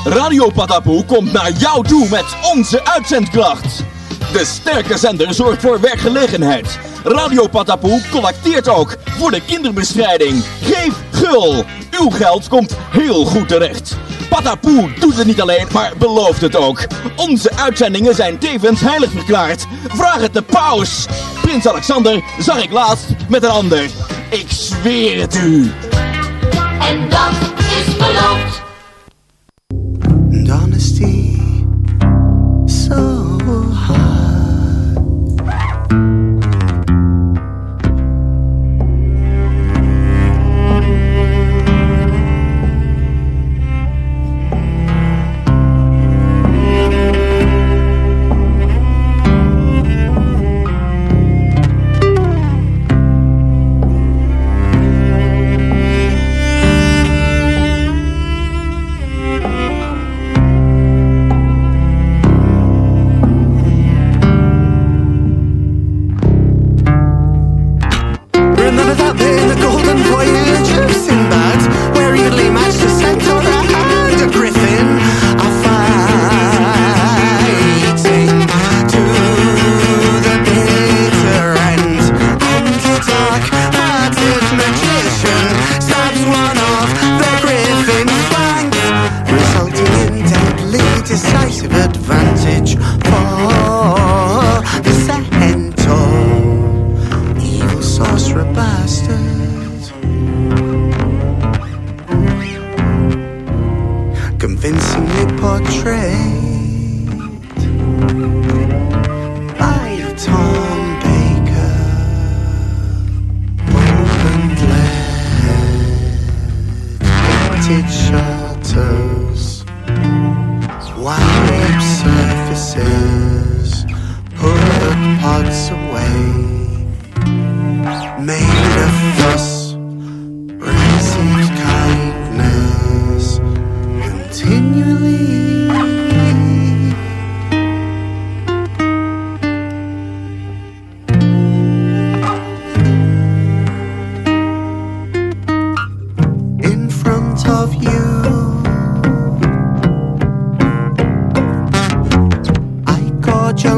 Radio Patapoe komt naar jou toe met onze uitzendkracht. De sterke zender zorgt voor werkgelegenheid. Radio Patapoe collecteert ook voor de kinderbestrijding. Geef gul. Uw geld komt heel goed terecht. Patapoe doet het niet alleen, maar belooft het ook. Onze uitzendingen zijn tevens heilig verklaard. Vraag het de paus. Prins Alexander zag ik laatst met een ander. Ik zweer het u. En dat is beloofd. Honesty, so hard.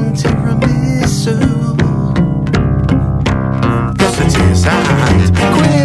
Tiramisu, sausages and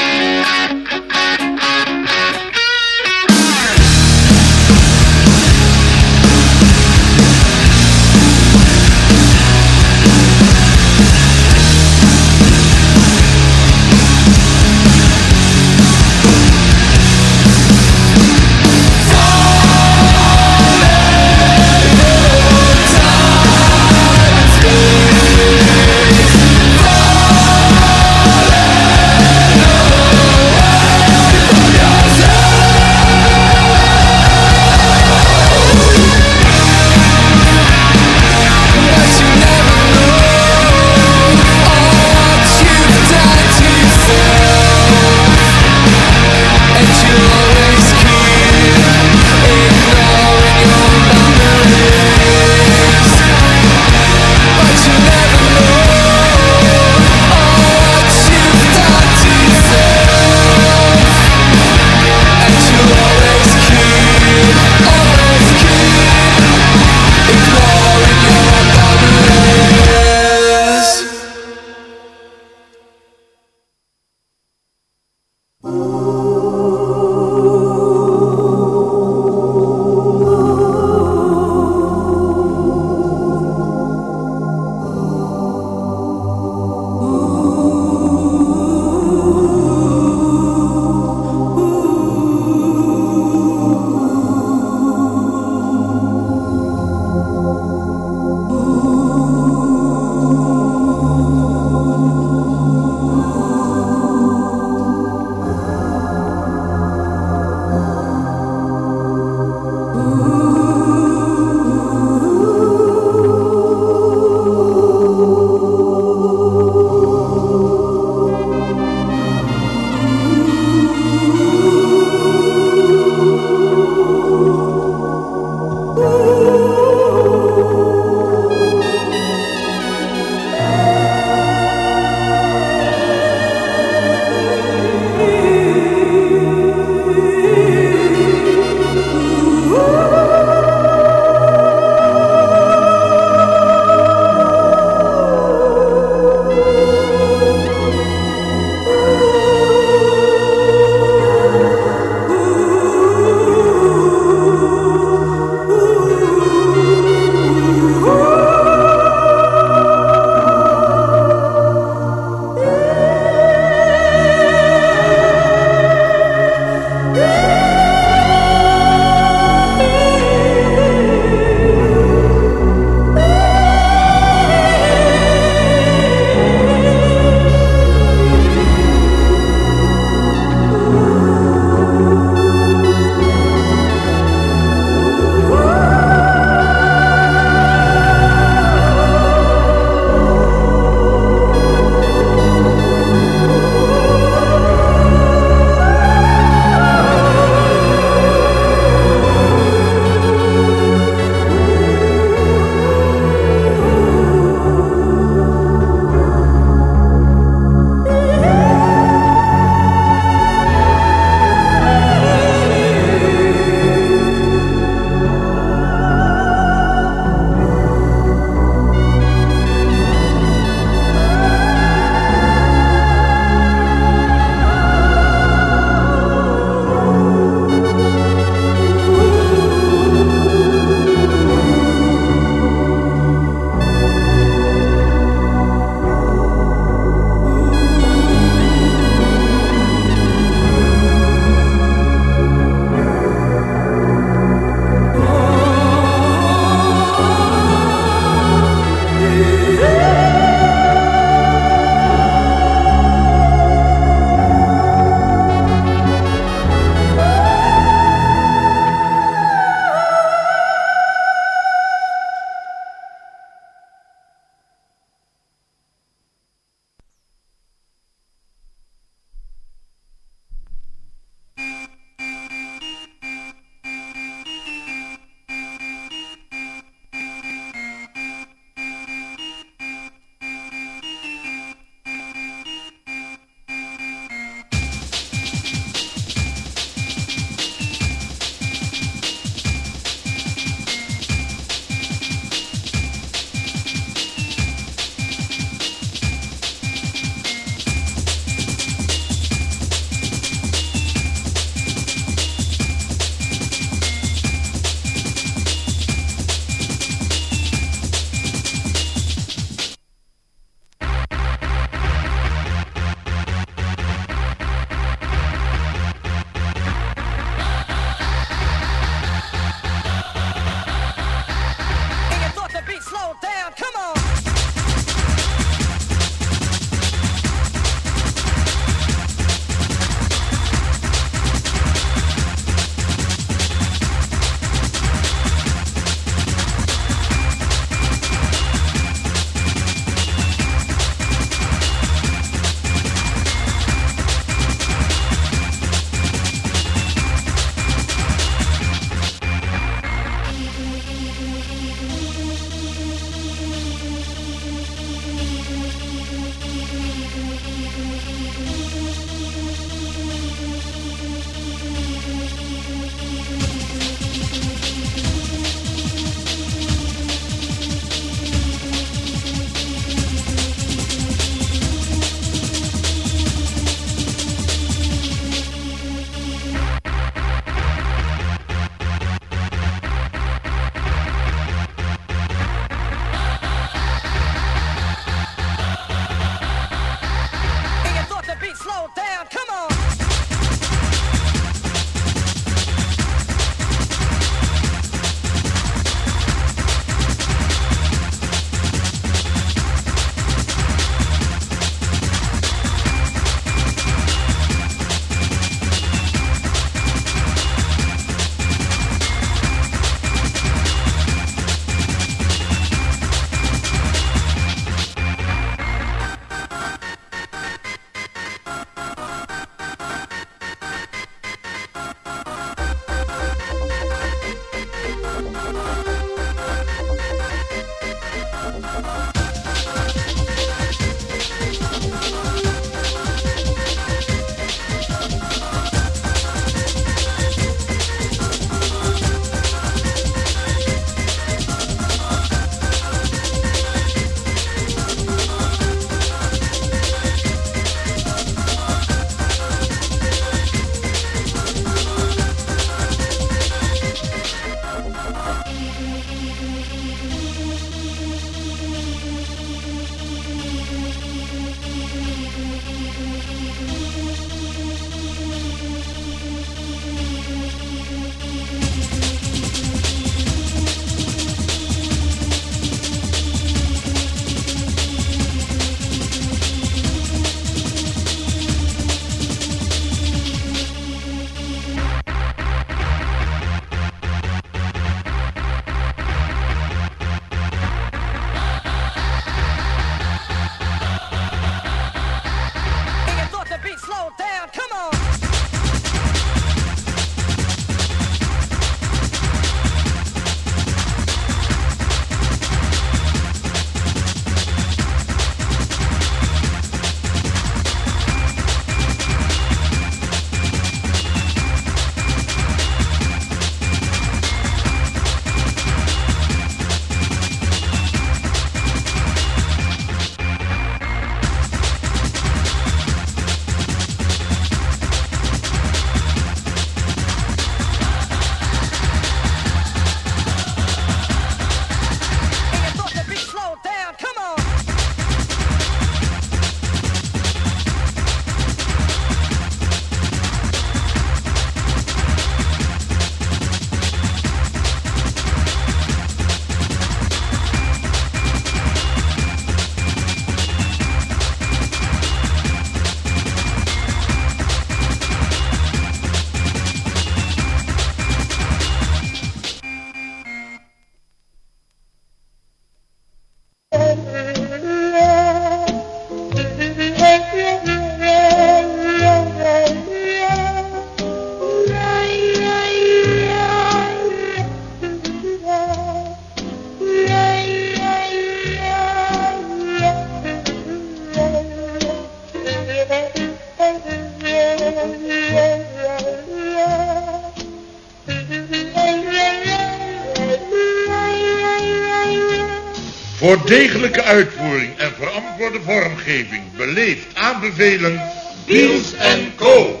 Voor degelijke uitvoering en verantwoorde vormgeving beleefd aanbevelen Biels & Co.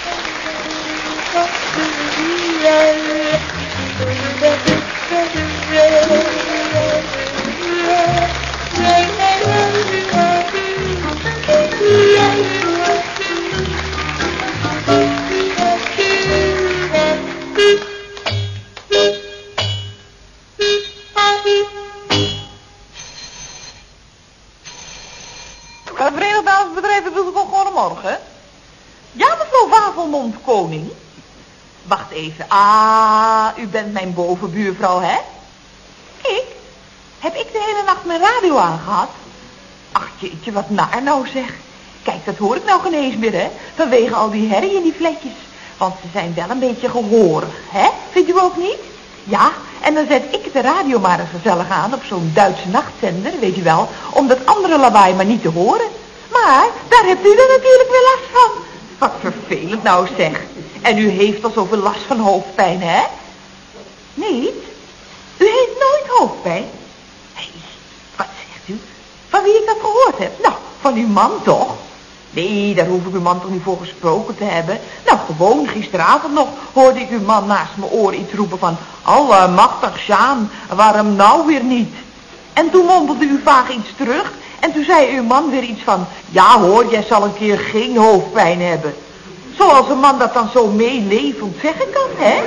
Verenigd Dansbedrijf wil ik ook goedemorgen. Ja, mevrouw Wafelmond Koning. Wacht even. Ah, u bent mijn bovenbuurvrouw, hè? Ik? Heb ik de hele nacht mijn radio aangehad? Ach, jeetje, wat naar nou zeg. Kijk, dat hoor ik nou geen eens meer, hè? Vanwege al die herrie in die fletjes. Want ze zijn wel een beetje gehoorig, hè? Vindt u ook niet? Ja, en dan zet ik de radio maar eens gezellig aan op zo'n Duitse nachtzender, weet u wel, om dat andere lawaai maar niet te horen. Maar daar hebt u er natuurlijk weer last van. Wat vervelend nou zeg. En u heeft al zoveel last van hoofdpijn, hè? Niet? U heeft nooit hoofdpijn? Hé, wat zegt u? Van wie ik dat gehoord heb? Nou, van uw man toch? Nee, daar hoef ik uw man toch niet voor gesproken te hebben. Nou, gewoon, gisteravond nog hoorde ik uw man naast mijn oor iets roepen van... Allemachtig, Sjaan, waarom nou weer niet? En toen mompelde u vaag iets terug... En toen zei uw man weer iets van... Ja hoor, jij zal een keer geen hoofdpijn hebben. Zoals een man dat dan zo meelevend zeggen kan, hè?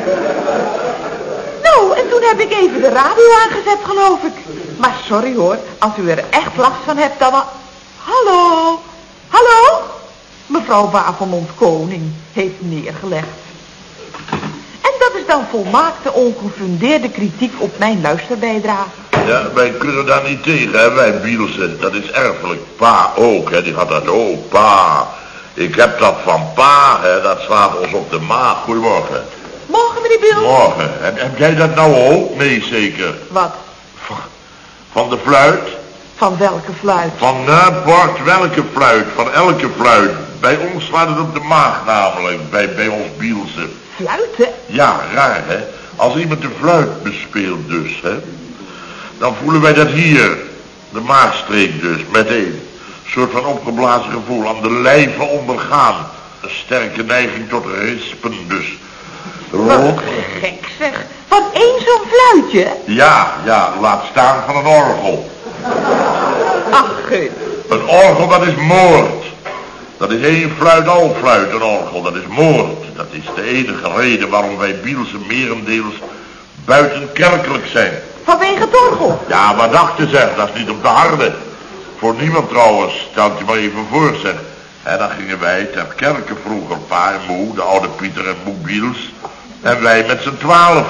Nou, en toen heb ik even de radio aangezet, geloof ik. Maar sorry hoor, als u er echt last van hebt, dan... Hallo? Hallo? Mevrouw Wafelmond Koning heeft neergelegd. En dat is dan volmaakte ongefundeerde kritiek op mijn luisterbijdrage. Ja, wij kunnen daar niet tegen, hè, wij Bielsen. Dat is erfelijk. Pa ook, hè, die gaat dat, oh, pa. Ik heb dat van pa, hè, dat slaat ons op de maag. Goedemorgen. Morgen, meneer Biels. Morgen. En heb jij dat nou ook? Nee, zeker. Wat? Van de fluit? Van welke fluit? Van, Bart, welke fluit? Van elke fluit. Bij ons slaat het op de maag namelijk, bij ons Bielsen. Fluiten? Ja, raar, hè. Als iemand de fluit bespeelt dus, hè. Dan voelen wij dat hier, de maagstreek dus, meteen. Een soort van opgeblazen gevoel, aan de lijve ondergaan. Een sterke neiging tot rispen dus. Wat gek zeg, van één zo'n fluitje? Ja, laat staan van een orgel. Ach, gut. Een orgel, dat is moord. Dat is één fluit, al fluit, een orgel, dat is moord. Dat is de enige reden waarom wij Bielsen merendeels buitenkerkelijk zijn. Vanwege het orgel? Ja, wat dachten zeg, dat is niet op de harde. Voor niemand trouwens, stel je maar even voor zeg. En dan gingen wij ter kerke vroeger, pa en moe, de oude Pieter en moe Biels. En wij met z'n 12.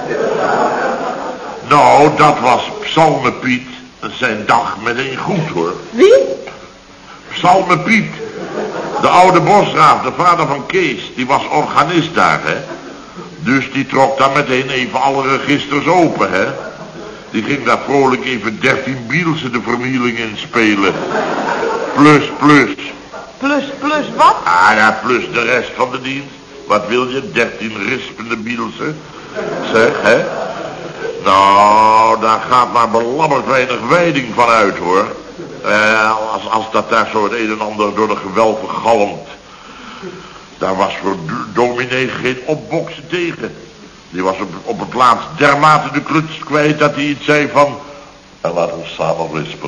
Nou, dat was Psalme Piet, zijn dag meteen goed hoor. Wie? Psalme Piet, de oude bosraaf, de vader van Kees, die was organist daar, hè. Dus die trok dan meteen even alle registers open, hè. Die ging daar vrolijk even 13 Bielsen de vernieling in spelen. Plus. Plus wat? Ah ja, plus de rest van de dienst. Wat wil je, 13 rispende Bielsen? Zeg, hè? Nou, daar gaat maar belabberd weinig wijding van uit, hoor. Als dat daar zo het een en ander door de gewelven galmt. Daar was voor dominee geen opboksen tegen. Die was op het laatst dermate de kluts kwijt dat hij iets zei van... En laat ons samen rispen.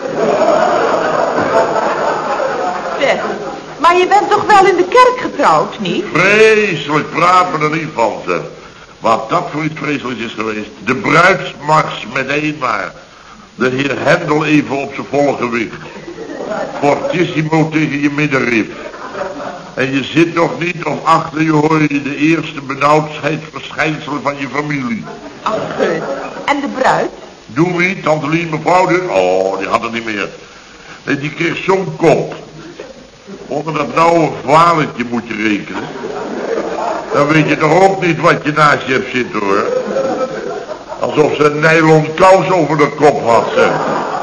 Zeg, maar je bent toch wel in de kerk getrouwd, niet? Vreselijk, praat me er niet van, zeg. Wat dat voor iets vreselijks is geweest. De bruidsmars meteen maar. De heer Hendel even op zijn volle gewicht. Fortissimo tegen je middenrif. En je zit nog niet of achter je hoor je de eerste benauwdheidsverschijnselen van je familie. Ach, gut. En de bruid? Doe wie, tante Lien, mevrouw dus? Oh, die had het niet meer. Nee, die kreeg zo'n kop. Onder dat nauwe valentje moet je rekenen. Dan weet je toch ook niet wat je naast je hebt zitten hoor. Alsof ze een nylon kous over de kop had, zeg.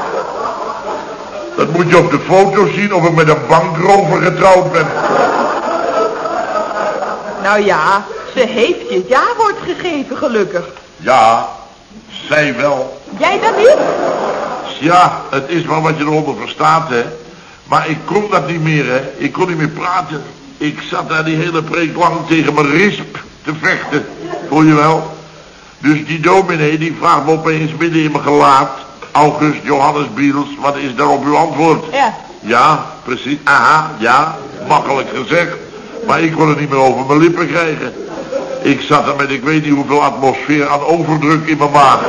Dat moet je op de foto zien of ik met een bankrover getrouwd ben. Nou ja, ze heeft je het jawoord gegeven, gelukkig. Ja, zij wel. Jij dan niet? Ja, het is maar wat je eronder verstaat, hè. Maar ik kon dat niet meer, hè. Ik kon niet meer praten. Ik zat daar die hele preek lang tegen mijn risp te vechten. Voel je wel? Dus die dominee, die vraagt me opeens midden in mijn gelaat... August Johannes Biels, wat is daarop uw antwoord? Ja. Ja, precies. Aha, ja, makkelijk gezegd. Maar ik kon het niet meer over mijn lippen krijgen. Ik zat er met ik weet niet hoeveel atmosfeer aan overdruk in mijn maag.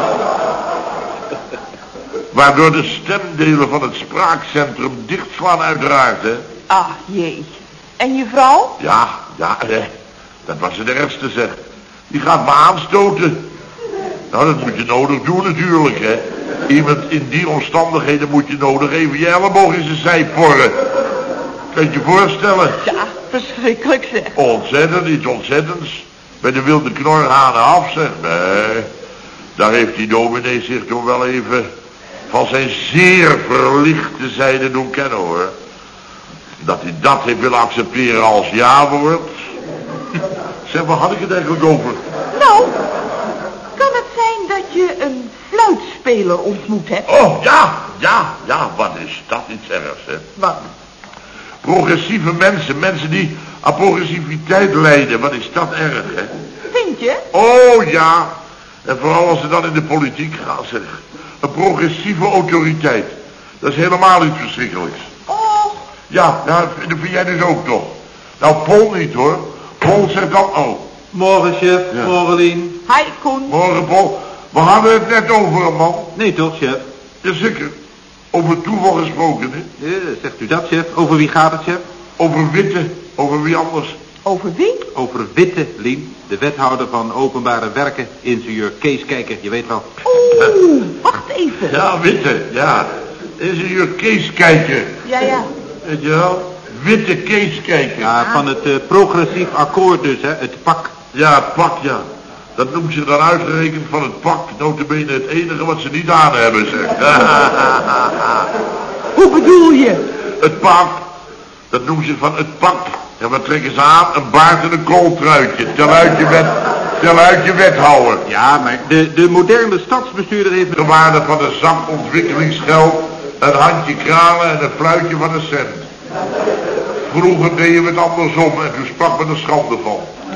Waardoor de stemdelen van het spraakcentrum dichtslaan uiteraard, hè. Ach, jee. En je vrouw? Ja, dat was het ergste, zeg. Die gaat me aanstoten. Nou, dat moet je nodig doen natuurlijk, hè. Iemand in die omstandigheden moet je nodig even je elleboog in zijn zij porren. Kan je je voorstellen? Ja, verschrikkelijk zeg. Ontzettend, iets ontzettends. Bij de wilde knorhanen af, zeg. Nee, daar heeft die dominee zich toen wel even van zijn zeer verlichte zijde doen kennen, hoor. Dat hij dat heeft willen accepteren als ja-woord. Zeg, waar had ik het eigenlijk over? Nou, kan het zijn dat je een fluitspeler ontmoet hebt? Oh, ja, wat is dat iets ergs, hè? Wat? Progressieve mensen die aan progressiviteit lijden, wat is dat erg, hè? Vind je? Oh, ja. En vooral als ze dan in de politiek gaan, zeg. Een progressieve autoriteit. Dat is helemaal iets verschrikkelijks. Oh. Ja, dat vind jij dus ook toch. Nou, Paul niet, hoor. Paul zegt dan, oh. Morgen, chef. Ja. Morgen, Lien. Hi, Koen. Morgen, Paul. We hadden het net over een man. Nee toch, chef? Jazeker. Over toeval gesproken, hè? Ja, zegt u dat, chef? Over wie gaat het, chef? Over Witte. Over wie anders. Over wie? Over Witte, Lien. De wethouder van openbare werken, ingenieur Kees Kijker, je weet wel. Oeh, wacht even. Ja, Witte, ja. Ingenieur Kees Kijker. Ja. Weet je wel? Witte Kees Kijker. Ja, van het progressief akkoord dus, hè, het pak. Ja, het pak, ja. Dat noemt zich dan uitgerekend van het pak. Notabene het enige wat ze niet aan hebben, zeg. Hoe bedoel je? Het pak. Dat noemt zich van het pak. En wat trekken ze aan? Een baard en een kooltruitje. Tel uit je wethouder. Ja, maar de moderne stadsbestuurder heeft... De waarde van een zak ontwikkelingsgeld, een handje kralen en een fluitje van een cent. Vroeger deden we het andersom en toen sprak men er schande van.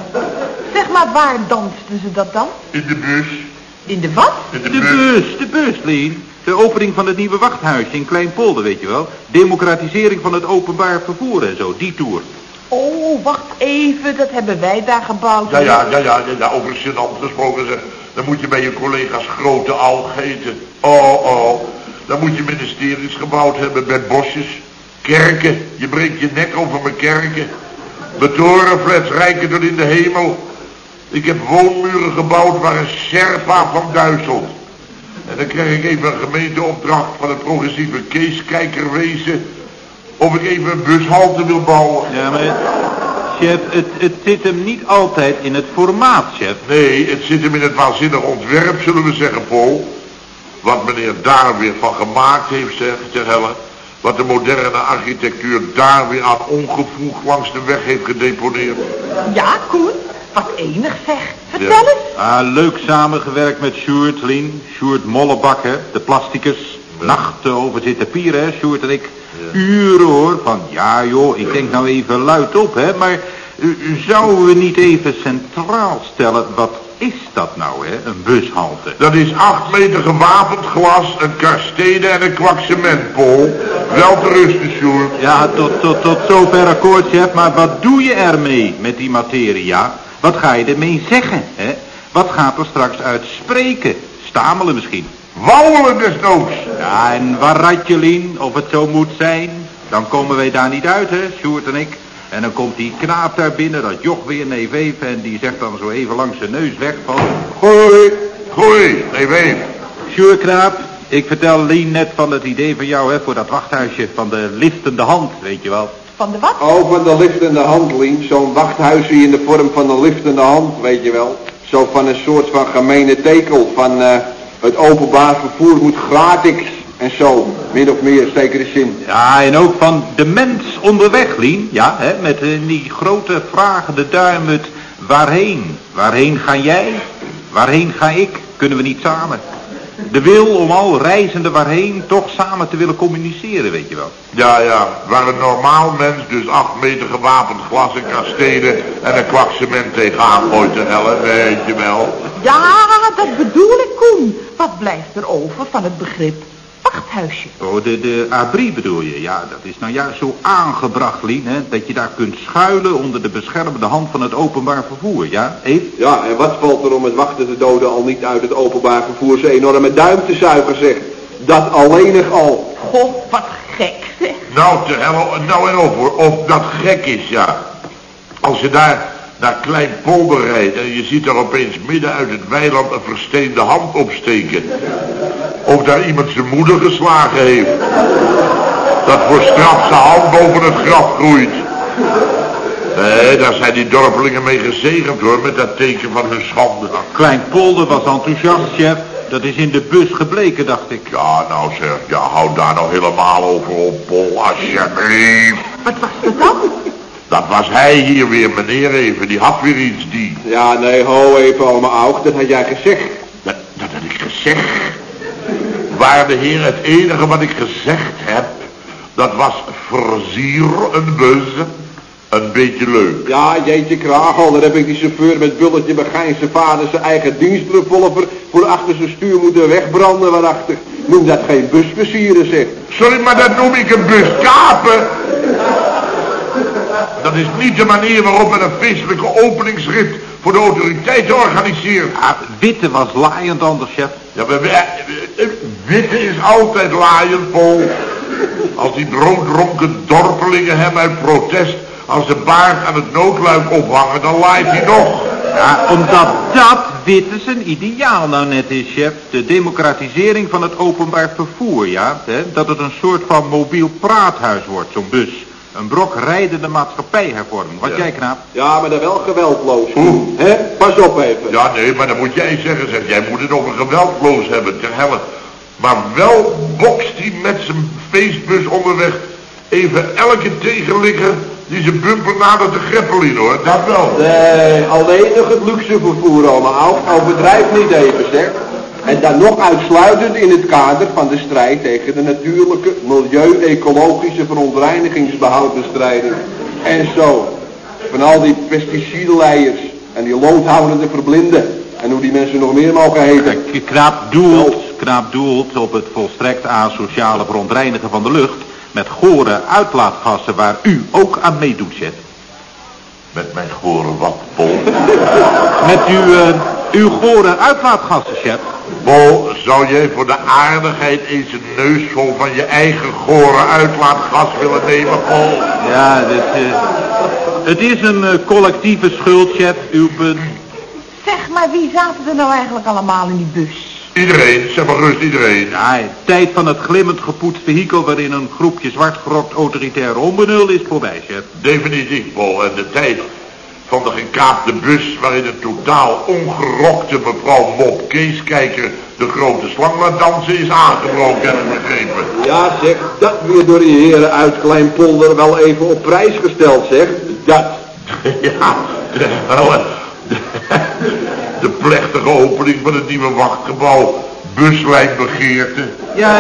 Zeg maar, waar dansten ze dat dan? In de bus. In de wat? In De bus, Lien. De opening van het nieuwe wachthuisje in Kleinpolder, weet je wel. Democratisering van het openbaar vervoer en zo, die tour. Oh, wacht even, dat hebben wij daar gebouwd. Ja, over gênant gesproken, zeg. Dan moet je bij je collega's grote alg eten. Oh. Dan moet je ministeries gebouwd hebben met bosjes. Kerken, je breekt je nek over mijn kerken. Betorenflats rijken tot in de hemel. Ik heb woonmuren gebouwd waar een Sherpa van duizelt. En dan krijg ik even een gemeenteopdracht van het progressieve Kees Kijkerwezen of ik even een bushalte wil bouwen. Ja, maar chef, het zit hem niet altijd in het formaat, chef. Nee, het zit hem in het waanzinnig ontwerp, zullen we zeggen, Paul. Wat meneer daar weer van gemaakt heeft, zeg Helle. Wat de moderne architectuur daar weer aan ongevoeg langs de weg heeft gedeponeerd. Ja, Koen, wat enig zeg. Vertel eens. Leuk samengewerkt met Sjoerd, Lien. Sjoerd Mollebakker, de plasticus. Nachten over zitten pieren, hè, Sjoerd en ik. Ja. Uren hoor, van ja joh, ik denk nou even luid op, hè. Maar zouden we niet even centraal stellen, wat is dat nou, hè, een bushalte? Dat is 8 meter gewapend glas, een karstede en een kwak cement, Paul. Wel te rusten, Sjoerd. Ja, tot zover akkoord, chef, maar wat doe je ermee met die materie, ja? Wat ga je ermee zeggen, hè? Wat gaat er straks uit spreken? Stamelen misschien? Wauwelen desnoods. Ja, en waarratje, Lien, of het zo moet zijn, dan komen wij daar niet uit, hè, Sjoerd en ik. En dan komt die knaap daar binnen, dat joch weer, neef Eef, en die zegt dan zo even langs zijn neus weg van... Goeie, neef Eef. Sjoerd, knaap, ik vertel Lien net van het idee van jou, hè, voor dat wachthuisje van de liftende hand, weet je wel. Van de wat? Oh, van de liftende hand, Lien. Zo'n wachthuisje in de vorm van een liftende hand, weet je wel. Zo van een soort van gemene tekel, van het openbaar vervoer moet gratis en zo. Min of meer, zekere zin. Ja, en ook van de mens onderweg, Lien. Ja, hè, met die grote vragende duim het waarheen. Waarheen ga jij? Waarheen ga ik? Kunnen we niet samen? De wil om al reizende waarheen toch samen te willen communiceren, weet je wel. Ja, waar een normaal mens dus 8 meter gewapend glas en kastelen en een kwak cement tegenaan gooit te hellen, weet je wel. Ja, dat bedoel ik, Koen. Wat blijft er over van het begrip wachthuisje? Oh, de abri bedoel je? Ja, dat is nou juist zo aangebracht, Lien, hè, dat je daar kunt schuilen onder de beschermende hand van het openbaar vervoer, ja, Eve? Ja, en wat valt er om het wachten te doden al niet uit het openbaar vervoer zijn enorme duim te zuigen, zeg. Dat alleenig al. Goh, wat gek, zeg. Nou, te hellen, nou en op hoor, of dat gek is, ja. Als je daar naar Kleinpolder rijdt en je ziet daar opeens midden uit het weiland een versteende hand opsteken. Of daar iemand zijn moeder geslagen heeft. Dat voor straf zijn hand boven het graf groeit. Nee, daar zijn die dorpelingen mee gezegend hoor, met dat teken van hun schande. Kleinpolder was enthousiast, chef. Dat is in de bus gebleken, dacht ik. Ja, nou zeg, ja, hou daar nou helemaal over op, Pol, alsjeblieft. Wat was dat dan? Dat was hij hier weer, meneer even, die had weer iets, die. Ja, nee, ho even, oma Aug, dat had jij gezegd. Dat had ik gezegd. Waarde heer, het enige wat ik gezegd heb, dat was versier een bus, een beetje leuk. Ja, jeetje kragel, daar heb ik die chauffeur met bulletje begijn zijn vader zijn eigen dienstrevolver voor achter zijn stuur moeten wegbranden waarachtig. Noem dat geen busversieren, zeg. Sorry, maar dat noem ik een bus kapen. Dat is niet de manier waarop men een feestelijke openingsrit voor de autoriteiten organiseert. Ja, Witte was laaiend anders, chef. Ja, maar Witte is altijd laaiend, Pol. Als die brooddronken dorpelingen hem uit protest als de baard aan het noodluik ophangen, dan laait hij nog. Ja, omdat dat Witte zijn ideaal nou net is, chef. De democratisering van het openbaar vervoer, ja. Hè? Dat het een soort van mobiel praathuis wordt, zo'n bus. Een brok rijdende maatschappijhervorming. Wat jij, knaap? Ja, maar dan wel geweldloos. Hè? Pas op even. Ja, nee, maar dan moet jij zeggen, zeg. Jij moet het over geweldloos hebben, ter helle. Maar wel bokst hij met zijn feestbus onderweg even elke tegenligger die zijn bumper nadert de greppel in, hoor. Dat wel. Nee, alleen nog het luxe vervoer, oma Aug. Overdrijf niet even, zeg. En dan nog uitsluitend in het kader van de strijd tegen de natuurlijke, milieu-ecologische verontreinigingsbehoudbestrijding. En zo. Van al die pesticidenleiers en die loodhoudende verblinden. En hoe die mensen nog meer mogen heten. Knaap doelt op het volstrekt asociale verontreinigen van de lucht met gore uitlaatgassen waar u ook aan meedoet, chef. Met mijn gore wat, Pol? Met uw gore uitlaatgassen, chef. Pol, zou jij voor de aardigheid eens een neusvol van je eigen gore uitlaatgas willen nemen, Pol? Ja, het is een collectieve schuld, chef. Uw punt. Zeg, maar wie zaten er nou eigenlijk allemaal in die bus? Iedereen, zeg maar gerust iedereen. Ja, tijd van het glimmend gepoetst vehikel waarin een groepje zwartgerokt autoritaire onbenul is voorbij, chef. Definitief, Pol. En de tijd van de gekaapte bus waarin een totaal ongerokte mevrouw Mop Keeskijker de grote slang laat dansen is aangebroken, heb ik begrepen. Ja, zeg, dat weer door die heren uit Kleinpolder wel even op prijs gesteld, zeg. Dat. Ja, de plechtige opening van het nieuwe wachtgebouw, buslijnbegeerte. Ja,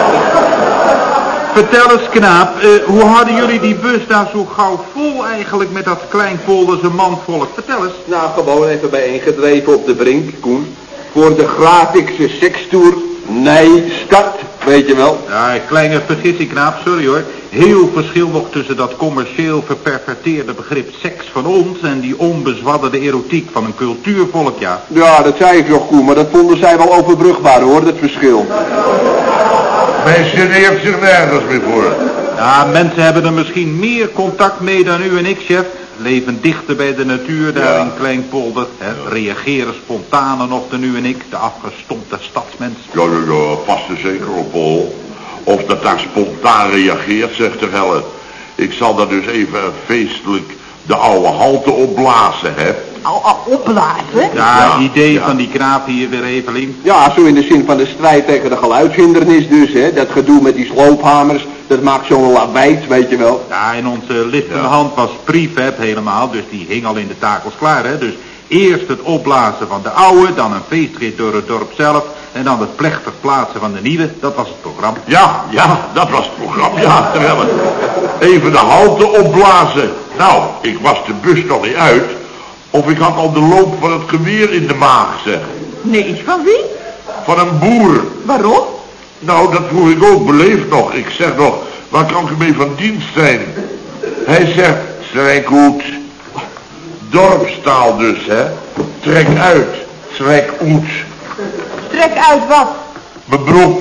vertel eens, knaap, hoe hadden jullie die bus daar zo gauw vol eigenlijk met dat Kleinpolderse manvolk? Vertel eens. Nou, gewoon even bijeengedreven op de brink, Koen. Voor de Grafikse sekstoer. Nee, start, weet je wel. Ja, kleine vergissing, knaap, sorry hoor. Heel verschil nog tussen dat commercieel verperverteerde begrip seks van ons en die onbezwadderde erotiek van een cultuurvolk, ja. Ja, dat zei ik nog, Koen, maar dat vonden zij wel overbrugbaar, hoor, dat verschil. Men geneert zich nergens meer voor. Ja, mensen hebben er misschien meer contact mee dan u en ik, chef. Leven dichter bij de natuur daar in Kleinpolder. Hè? Reageren spontaner nog dan u en ik, de afgestompte stadsmens. Ja, pas er zeker op, Pol. Of dat daar spontaan reageert, zegt de helle. Ik zal daar dus even feestelijk de oude halte opblazen, hè. Opblazen? Ja, idee van die knaap hier weer, Evelien. Ja, zo in de zin van de strijd tegen de geluidshindernis dus, hè. Dat gedoe met die sloophamers, dat maakt zo'n lawaai, weet je wel. Ja, en onze liftende hand was prefab helemaal, dus die hing al in de takels klaar, hè. Dus eerst het opblazen van de oude, dan een feestrit door het dorp zelf En dan het plechtig plaatsen van de nieuwe, dat was het programma. Ja, dat was het programma. Ja, terwijl even de halte opblazen. Nou, ik was de bus nog niet uit. Of ik had al de loop van het geweer in de maag, zeg. Nee, van wie? Van een boer. Waarom? Nou, dat vroeg ik ook beleefd nog. Ik zeg nog, waar kan ik mee van dienst zijn? Hij zegt, strijkhoed. Dorpstaal dus, hè. Trek uit, strijkhoed. Trek uit wat? Mijn broek.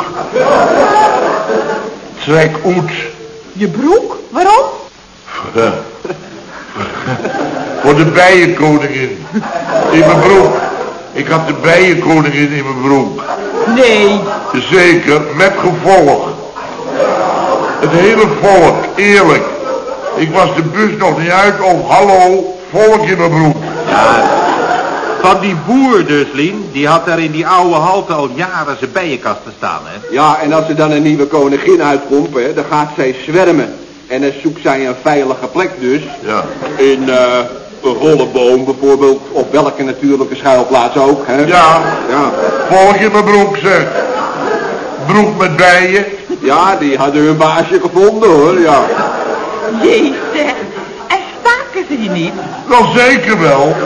Strijkhoed. Je broek? Waarom? Voor de bijenkoningin. In mijn broek. Ik had de bijenkoningin in mijn broek. Nee. Zeker, met gevolg. Het hele volk, eerlijk. Ik was de bus nog niet uit of hallo, volk in mijn broek. Ja, van die boer dus, Lien, die had daar in die oude halte al jaren zijn bijenkasten staan, hè? Ja, en als er dan een nieuwe koningin uitkomt, hè, dan gaat zij zwermen. En dan zoekt zij een veilige plek dus. Ja. In een rolleboom bijvoorbeeld, op welke natuurlijke schuilplaats ook, hè? Ja, Ja. volk in mijn broek, zeg. Broek met bijen. Ja, die hadden hun baasje gevonden, hoor, ja. Jee, zeg. En staken ze je niet? Wel zeker wel.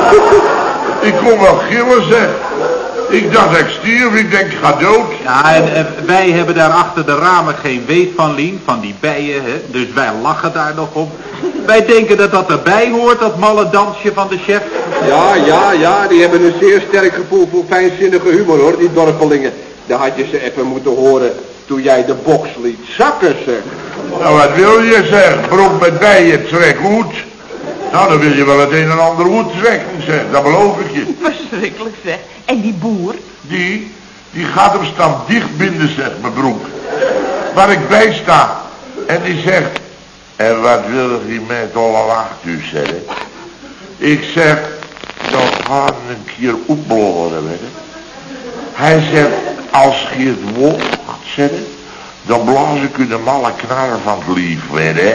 Ik kon wel gillen, zeg. Ik dacht dat ik stierf, ik denk ik ga dood. Ja, en wij hebben daar achter de ramen geen weet van, Lien, van die bijen, hè? Dus wij lachen daar nog om. Wij denken dat dat erbij hoort, dat malle dansje van de chef. Ja, die hebben een zeer sterk gevoel voor fijnzinnige humor, hoor, die dorpelingen. Daar had je ze even moeten horen toen jij de box liet zakken, zeg. Nou, wat wil je, zeg? Broek met bijen, trek goed. Nou, dan wil je wel het een en ander goed trekken, zeg. Dat beloof ik je. Verschrikkelijk, zeg. En die boer? Die gaat hem staan dichtbinden, zegt mijn broek. Waar ik bij sta. En die zegt, en wat wil die met alle achter zeggen? Ik zeg, dat gaat een keer opbloren, weet je. Hij zegt, als je het woord zeggen, dan blaas ik u de malle knar van het lief, weet je.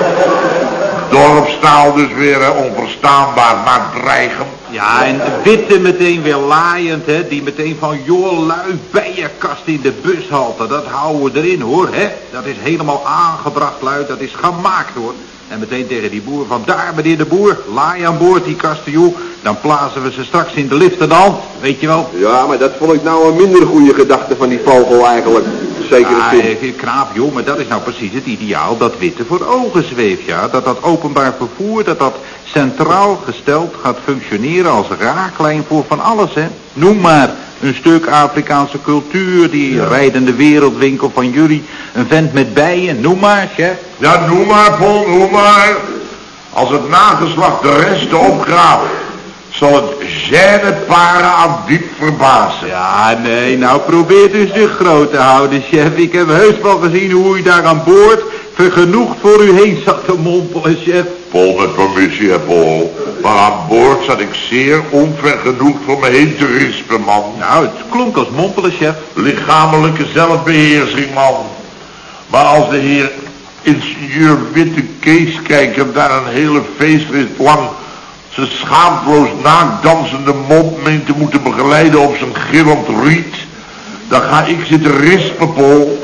Dorpstaal dus weer, hè, onverstaanbaar, maar dreigend. Ja, en Witte meteen weer laaiend, hè, die meteen van, joh, lui, bijenkast in de bushalte, dat houden we erin, hoor, hè. Dat is helemaal aangebracht, lui, dat is gemaakt, hoor. En meteen tegen die boer van, daar, meneer de boer, laai aan boord die kasten, joh. Dan plaatsen we ze straks in de lift aan de hand, weet je wel. Ja, maar dat vond ik nou een minder goede gedachte van die vogel eigenlijk. Zeker Ja, knaap, joh, maar dat is nou precies het ideaal dat Witte voor ogen zweeft, ja. Dat openbaar vervoer, dat centraal gesteld gaat functioneren als raaklijn voor van alles, hè. Noem maar een stuk Afrikaanse cultuur, die rijdende wereldwinkel van jullie, een vent met bijen, noem maar, chef. Ja, noem maar, Paul, noem maar. Als het nageslacht de resten opgraaft, zal het gêneparen aan diep verbazen. Ja, nee, nou probeert u zich groot te houden, chef. Ik heb heus wel gezien hoe u daar aan boord vergenoegd voor u heen zat te mompelen, chef. Paul, met permissie, hè, Paul. Maar aan boord zat ik zeer onvergenoegd voor me heen te rispen, man. Nou, het klonk als mompelen, chef. Lichamelijke zelfbeheersing, man. Maar als de heer ingenieur Witte Keeskijker daar een hele feestrit lang zijn schaamteloos naakdansende mond meent te moeten begeleiden op zijn gillend riet, dan ga ik zitten rispen, Paul.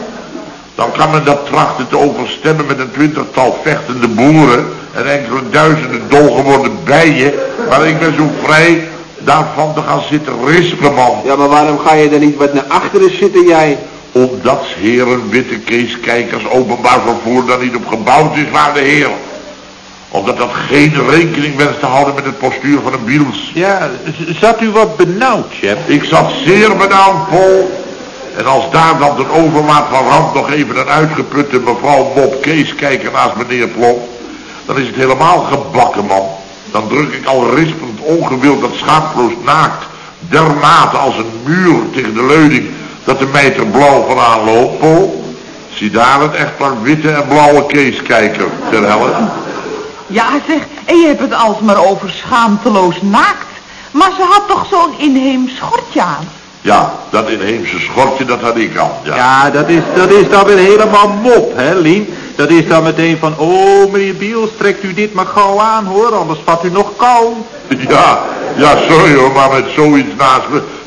Dan kan men dat trachten te overstemmen met een 20-tal vechtende boeren en enkele duizenden dolgeworden bijen, maar ik ben zo vrij daarvan te gaan zitten rispen, man. Ja, maar waarom ga je dan niet wat naar achteren zitten, jij? Omdat heren Witte Keeskijkers openbaar vervoer daar niet op gebouwd is, waarde heer. Omdat dat geen rekening wenst te houden met het postuur van een biels. Ja, zat u wat benauwd, chef? Ik zat zeer benauwd, Paul. En als daar dan ten overmaat van ramp nog even een uitgeputte mevrouw Mop Keeskijker naast meneer ploft, dan is het helemaal gebakken, man. Dan druk ik al rispend ongewild dat schaamteloos naakt dermate als een muur tegen de leuning dat de meid er blauw van aanloopt, Paul. Zie daar het echtpaar Witte en Blauwe Keeskijker ter helle. Ja, zeg, en je hebt het alsmaar over schaamteloos naakt. Maar ze had toch zo'n inheems schortje aan? Ja, dat inheemse schortje, dat had ik aan. Ja, Ja, dat is dan weer helemaal mop, hè, Lien? Dat is dan meteen van, oh, meneer Biels, trekt u dit maar gauw aan, hoor, anders vat u nog kou. ja, sorry hoor, maar met zoiets naast me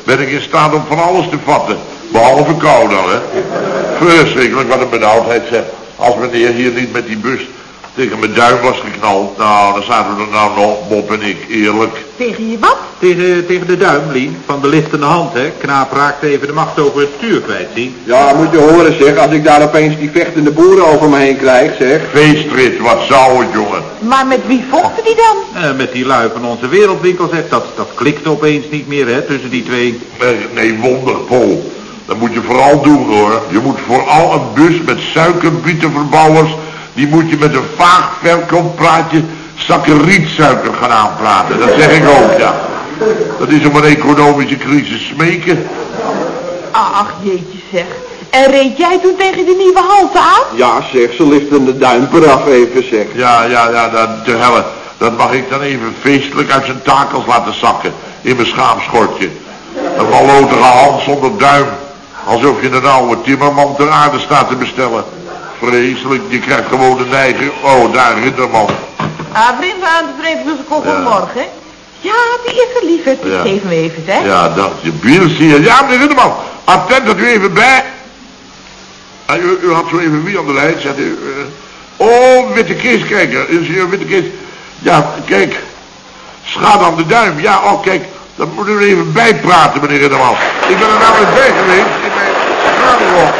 ben ik in staat om van alles te vatten. Behalve kou dan, hè. Verschrikkelijk, wat een benauwdheid, zeg. Als meneer hier niet met die bus tegen mijn duim was geknald, nou, dan zaten we er nou nog, Bob en ik, eerlijk. Tegen je wat? Tegen de duim, Lien, van de liftende hand, hè. Knaap raakte even de macht over het stuur kwijt, Lien. Ja, moet je horen, zeg, als ik daar opeens die vechtende boeren over me heen krijg, zeg. Feestrit, wat zou het, jongen. Maar met wie vochten die dan? Met die lui van onze wereldwinkel, zeg, dat klikte opeens niet meer, hè, tussen die twee. Nee, wonderpol. Dat moet je vooral doen, hoor. Je moet vooral een bus met suikerbietenverbouwers, die moet je met een vaag verkooppraatje zakken rietsuiker gaan aanpraten. Dat zeg ik ook, ja. Dat is om een economische crisis smeken. Ach, jeetje zeg. En reed jij toen tegen die nieuwe halte aan? Ja, zeg, ze liften de duimper af even, zeg. Ja, de helle. Dat mag ik dan even feestelijk uit zijn takels laten zakken. In mijn schaamschortje. Een mallotige hand zonder duim. Alsof je een oude timmerman ter aarde staat te bestellen. Vreselijk, je krijgt gewoon de neiging. Oh, daar, Rinderman. Vrienden aan de vreemdbussen goedemorgen. Ja. Ja, die is er, lieverd. Die Ja. geef me even, hè. Ja, dat je bier zie je. Ja, meneer Rinderman. Attent dat u even bij. U had zo even wie aan de lijn, zegt u. Oh, Witte Kees, kijk. Witte Kees. Ja, kijk. Schade aan de duim. Ja, oh, kijk. Dat moet u er even bijpraten, meneer Rinderman. Ik ben er namelijk bij geweest in mijn schadeloop.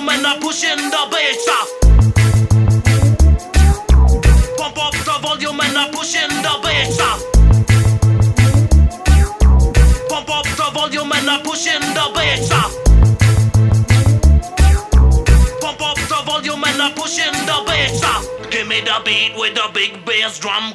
volume and I'm pushing the bass up. Pump up the volume and I'm pushing the bass up. Pump up the volume and I'm pushing the bass up. Pump up the volume and I'm pushing the bass up. Give me the beat with the big bass drum.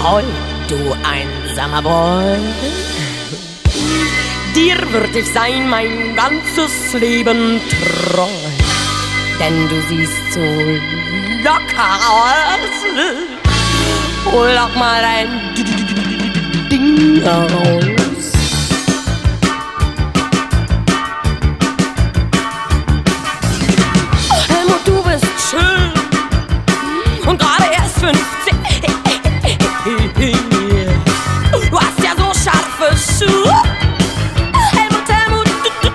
Ahoi, du einsamer Boy. Dir würd ich sein mein ganzes Leben treu. Denn du siehst so locker aus. Hol doch mal dein Ding raus. Helmut, du bist schön und gerade erst 15. Du hast ja so scharfe Schuhe. Helmut,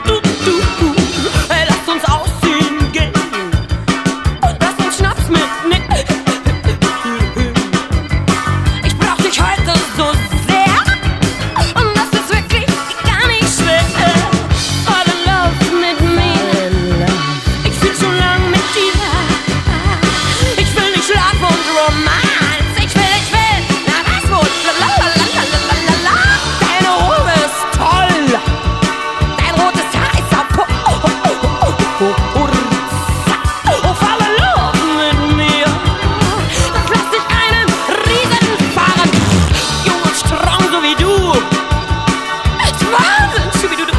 hey, lass uns ausziehen gehen. Lass uns Schnaps mitnehmen. Ich brauch dich heute so sehr. Und das ist wirklich gar nicht schwer. Fall in love mit mir. Ich fühl schon lang mit dir. Ich will nicht Schlaf und Romanz. Ich will, na was wohl? Lalalala. Deine Ruhe ist toll. Dein rotes Haar ist auf Oh, fall in love mit mir. Dann lass dich einen Riesen fahren. Jung und strong so wie du. Wahnsinn, so wie du. Du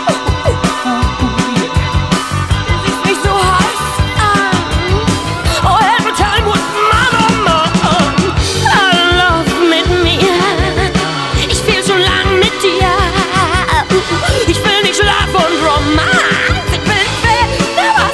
siehst mich so heiß an. Oh, Helmut, Mama. Fall in love mit mir. Ich will schon lang mit dir. Ich will nicht Schlaf und Romanz. Ich will, na was?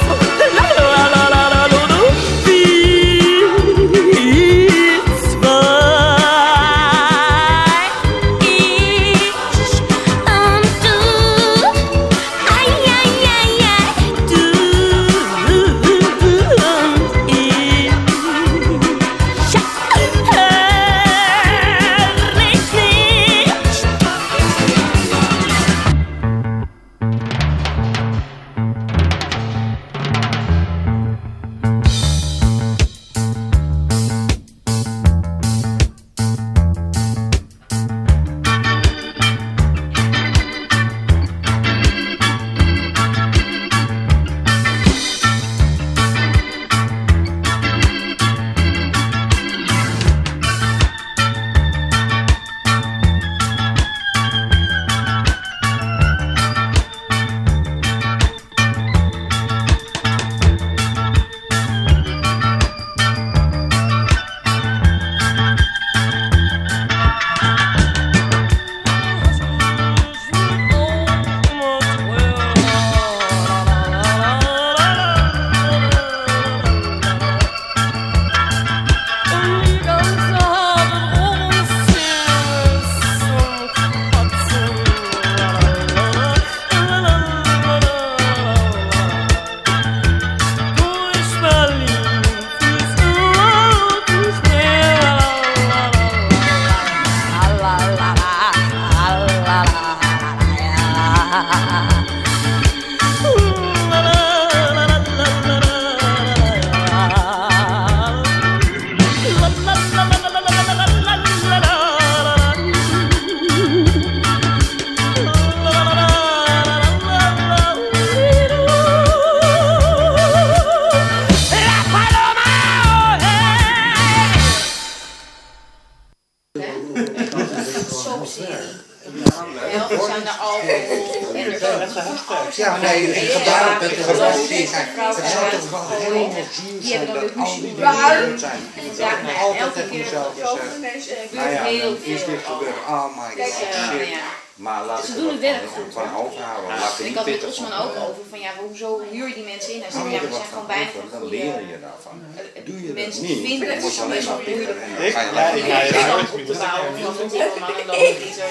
Ja, nee, ik gebruik het gebaseerd zijn. Het zou toch wel heel zuur zijn dat al die dingen zijn. Dat ik me altijd tegen mezelf gezegd. Nou ja, dan is dit gebeurd. Oh my god, shit. Maar laten we er van overhouden. Ik had met Osman ook over van ja, hoezo huur je die mensen in? Hij zei ja, we zijn gewoon bijna van dan leer je daarvan. Doe je mensen dat niet, vinden dan het moet je alleen maar puren en dan ga je lekker op te bouwen van een timmerman en dan niet zo.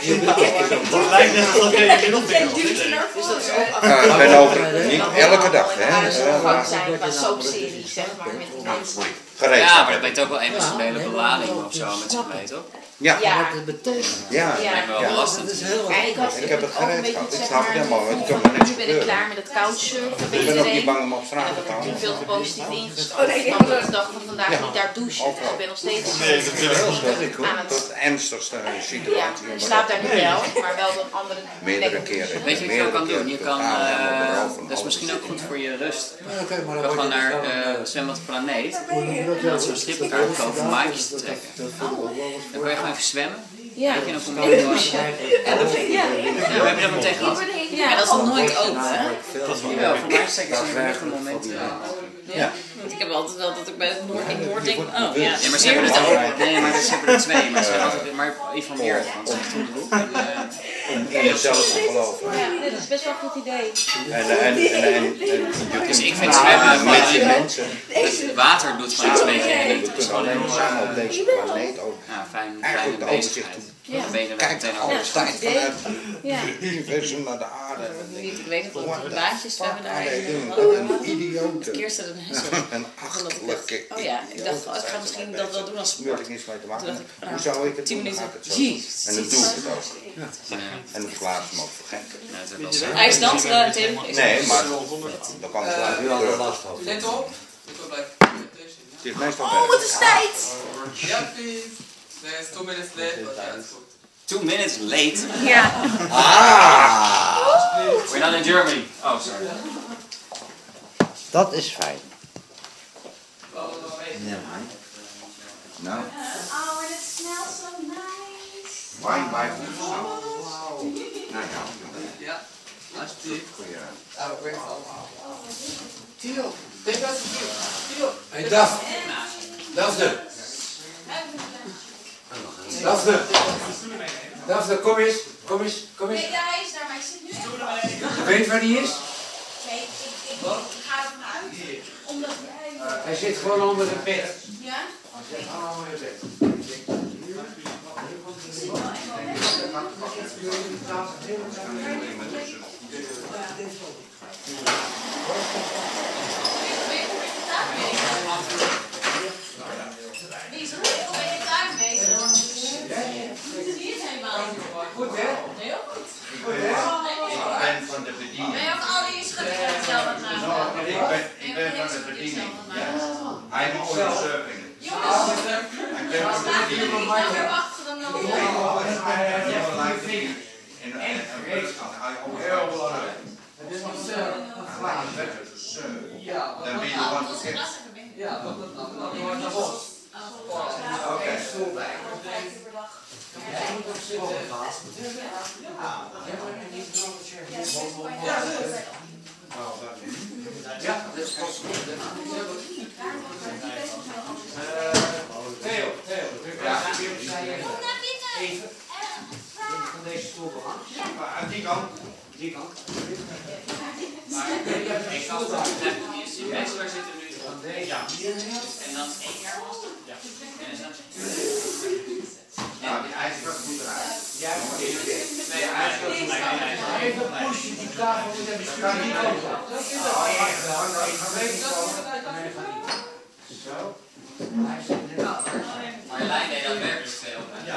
Het lijkt net alsof je Dus dat is ook ik ben over, niet elke dag, hè. Gewoon zijn qua soapseries, zeg maar, met die mensen. Ja, maar dat brengt ook wel emotionele belading of zo met zich mee, toch? Ja. Ja. Ja. Dat lijkt me wel belastend. Ik heb het gereed gehad. Ik snap het helemaal. Het kan Nu me niks ben ik gebeuren. klaar met het couchsurfen bij Ik ben ook niet iedereen. bang om op straat te En gaan. dat heb ik veel te positief ingestoken. Ik heb de dag van vandaag niet daar douchen. Dus ik ben nog steeds aan het... Tot ernstigste Ja, situatie. ik slaap daar nu wel, maar wel op andere Meerdere keren. Weet je wat je ook kan doen? Je kan, dat is misschien ook goed voor je rust. Je kan gewoon naar Zwembad Planeet. En dan zo'n strippenkaart kopen om maatjes te trekken. Dan kan je gewoon even zwemmen. Ja. Weet je, dan kom je wasje. En dat vind ik, ja. We hebben dat meteen gehad. Ja, en dat is nog nooit open, hè? Dat is wel Jawel, voor mij zeker zijn er een moment. Ja. Want ik heb altijd wel dat ik bij het Noord denk, oh ja. Ja, maar ze hebben het ook. Nee, maar ze hebben er 2. Maar ze hebben altijd, maar informeerd. Want ze doen het ook. In jezelf te geloven. Ja, dat is best wel een goed idee. Dus ik vind zwemmen met die mensen. Het water doet gewoon iets een beetje. En we kunnen alleen samen op deze planeet ook eigenlijk de overzicht kijken alles tijd vanuit het universum naar de aarde. Ik weet nog dat de baantjes zwemmen daar. Een idioot. Het keer staat een hessel. Een achterlijke. Oh ja, ik dacht, ik ga misschien dat wel doen als sport. Ik niks mee te maken. Toen dacht ik, hoe zou ik het 10 doen? minuten. Jeez. En dan doe ik het ook. En het glaas me ook vergeten. IJsdansen, Tim. Nee, maar dan kan het glaas weer last van. Let op. Het is meestal oh, wat is tijd! Ja, please. There's 2 minutes late, but yeah, it's good. 2 minutes late? Ja. We're not in Germany. Oh, sorry. Dat is fijn. Ja, nou. Oh, and it smells so nice. Wine by wow. Nou ja. Ja, alsjeblieft. Goeie. Theo, denk dat Theo. Hey, Daphne, kom eens. Nee, ja, hij is daar, maar ik zit nu echt vast. Je weet waar die is? Nee, ik ga er vanuit. Omdat jij... Hij zit gewoon onder het bed. Ja? Hij zit gewoon onder het bed. Wie is er heel vegetarisch bezig? Zie je het helemaal niet? Goed, hè? Heel goed. Ik ben van de bediening. Ben je ook al die schutting hetzelfde maken? Ik ben van de bediening. Hij moet zelf surfing. Jongens, Ik ben van de bediening. langer wachten dan nog. Heel belangrijk. Het is nog zo. Dan ben je gewoon vergeten. Ja, dat wordt naar bos. Oké. Ja, dat is possible. Theo. Ja. Even. Van deze stoel aan. Aan die kant. Die kant. Maar ik zal die bachelor zitten nu van deze. Ja. En dan 1 jaar master. Ja. En dan Nou, die ijskast moet eruit. Ja, nee, ijskast moet eruit. even pushen, die tafel moet even sturen. Die kant op. Zo. Maar Lijn deed dat werkelijk veel. Ja.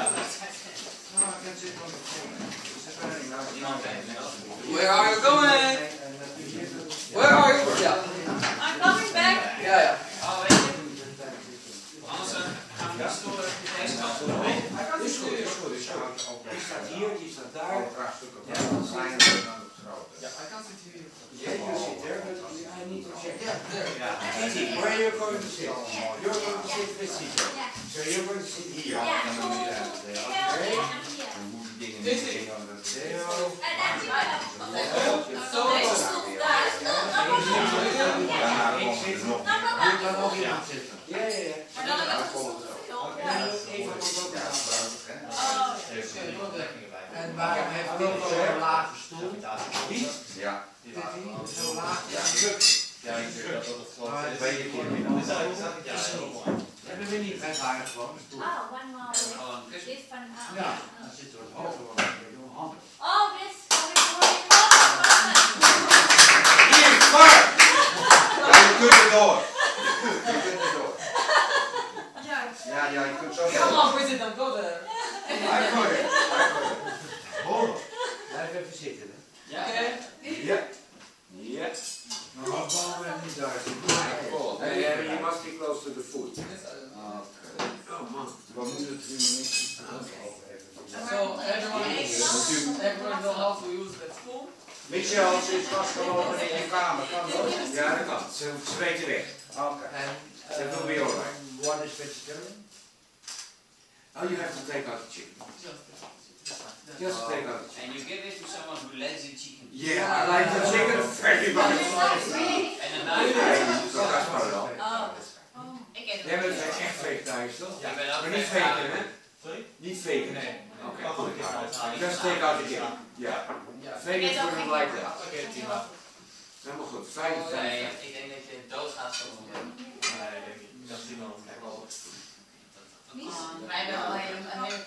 Where are you going? Where are you? Ja. I'm coming back. Ja. Oh, weet je. Anders gaan we niet storen deze kant. Is goed. Die staat hier, die staat daar. Ja, hij kan zitten hier. Yeah, you sit there, but I need to check. Kitty, where are you going to sit? You're going to sit with Caesar. So you're going to sit here. Okay? En waarom heeft dit zo'n lage stoel? Ja. Zo laag? Ja, ik zeg dat het gewoon de tweede keer binnen. Hebben we niet gewoon een stoel? Dit van... Ja, dan zitten we hoger. Oh, dit Hier, maar! Ja, je kunt er door. Ja, je kunt zo door. Come on, we zitten dan there. Hij gooit het. Blijf even zitten. Ja. Ja. Ja. Nou, waarom heb je daar zitten? You must be close to the foot. Oh man. Wat moet het nu niet? So everyone know how to use that spoon? Michel zit vastgelopen in je kamer. Kan dat? Ja, dat kan. Ze weten weg. Oké. That will be alright. What is vegetarian? Oh, you have to take out the chicken. Just take out the chicken. And you give it to someone who likes the chicken. Yeah, I like the chicken very much. En een knife. Dat is maar wel. Ik Jij bent echt vegetarisch, toch? Ja, ik ben ook maar niet vegetariër. faken, hè? Sorry? Niet faken. Nee. Oké, goed. Just take out the chicken. Ja. Faken is wouldn't like that. Oké, prima. Helemaal goed. Fijn. Nee, ik denk dat je doodgaat zo. Nee, ik denk niet. Dat is iemand. Wij hebben al een hele